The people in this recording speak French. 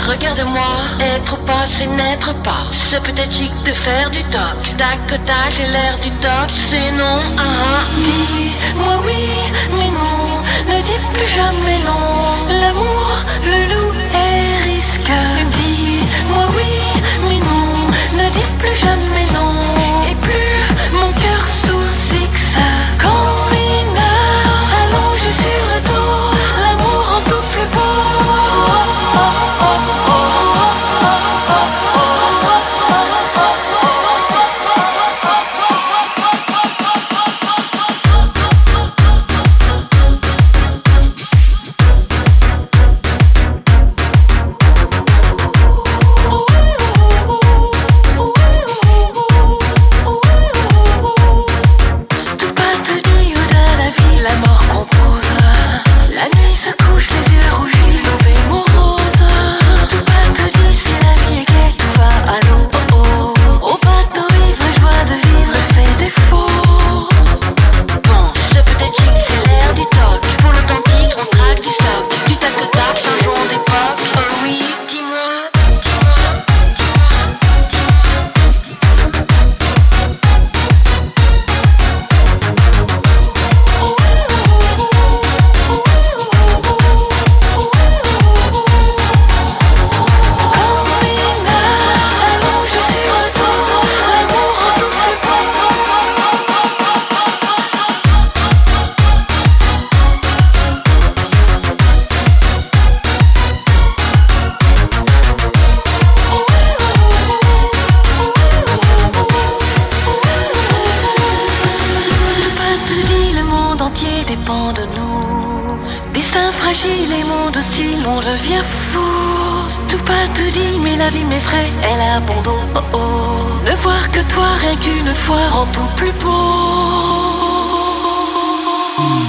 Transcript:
regarde-moi. Être ou pas, c'est n'être pas. C'est peut-être chic de faire du toc. Tac, tac, c'est l'air du toc. C'est non, Dis-moi oui, mais non. Ne dis plus jamais non. L'amour, le loup est risque. Dis-moi oui, mais non. Ne dis plus jamais non. Et plus mon cœur sous X. Quand mineur, allongé sur le dos. L'amour en tout plus beau. Dépend de nous. Destin fragile et monde hostile, on devient fou. Tout pas tout dit, mais la vie m'effraie, elle a bon dos. Oh oh. Ne voir que toi rien qu'une fois rend tout plus beau.